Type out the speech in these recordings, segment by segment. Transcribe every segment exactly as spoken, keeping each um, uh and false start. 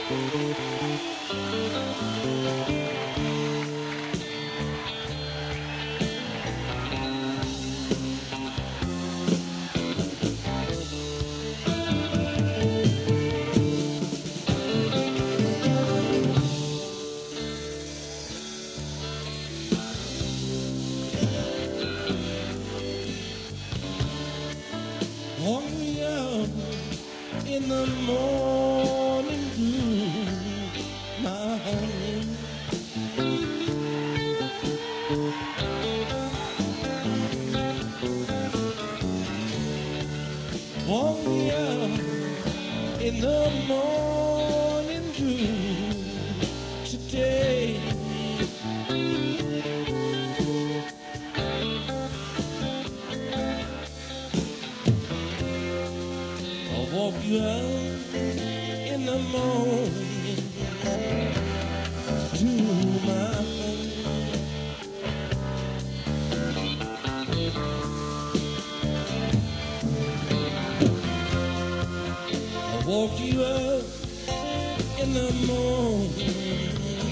Walk me up in the morning dew, my honey. Walk me up in the morning dew today. I'll walk you out in the morning to my home. I'll walk you out in the morning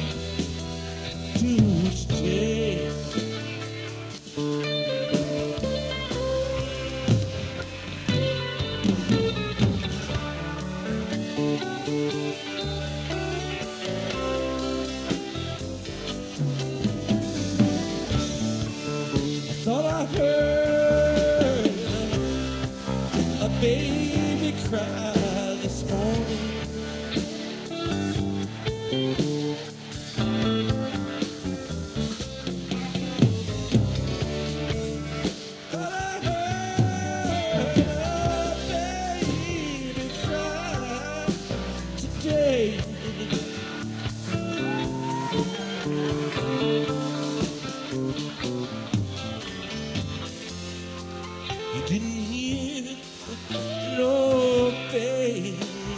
to stay. Thought I heard a baby cry this morning. Thought I heard a baby cry today. You didn't hear no baby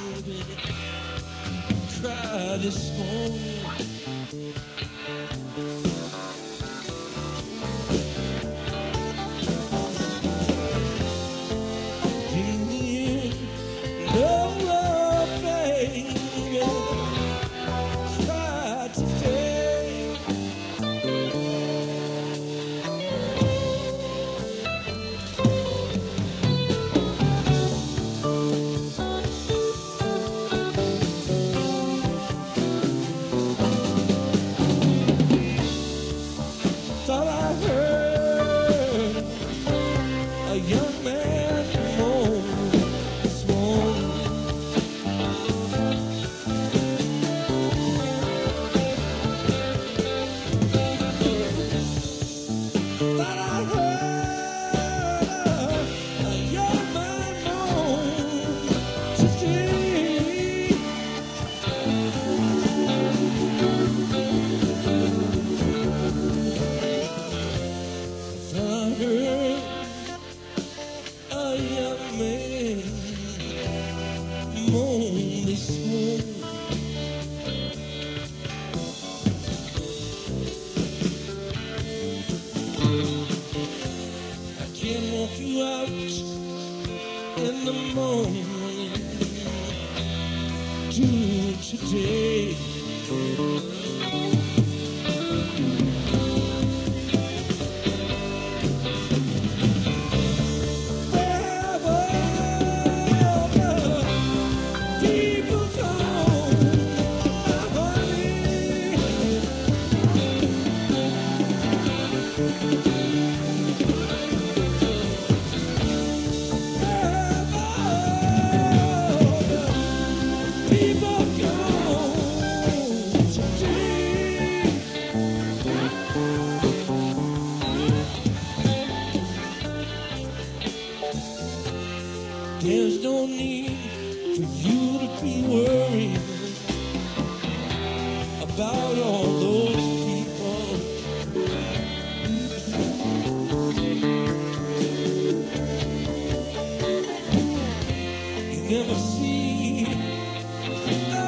cry this morning. Didn't hear no baby cry today. Thought I heard a young man moan this morning. Thought I heard a young man moan today. I heard a young man moan this morning. I can't walk you out in the morning to today. People come, my honey. People come today. There's no need for you to be worried about all those people. You never see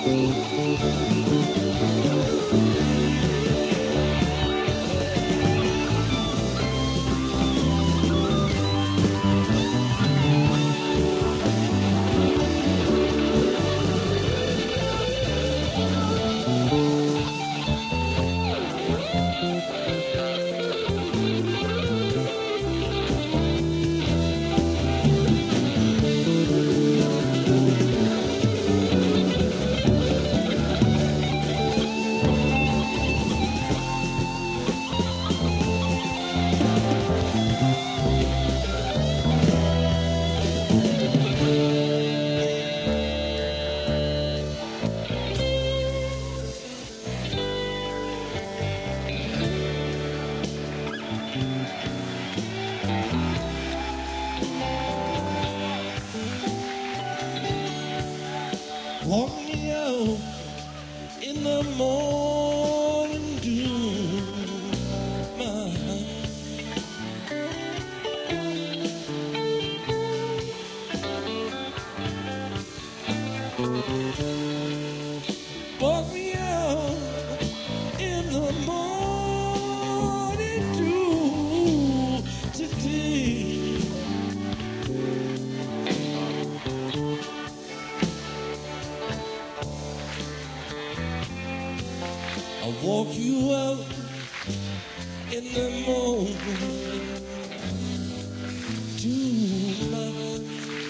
Walk me out in the morning dew, my walk me out in the morning dew today. I'll walk you out in the morning tonight.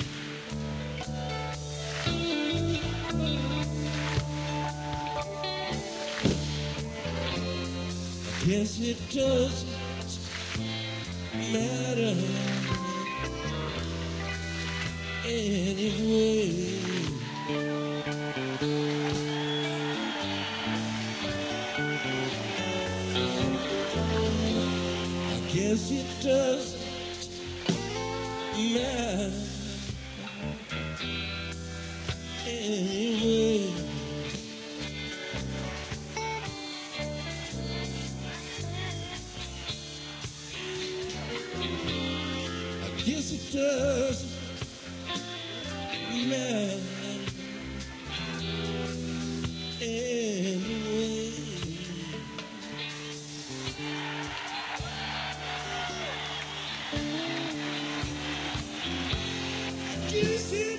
I guess it doesn't matter anyway. Guess it doesn't matter anyway. I guess it doesn't matter anyway. You see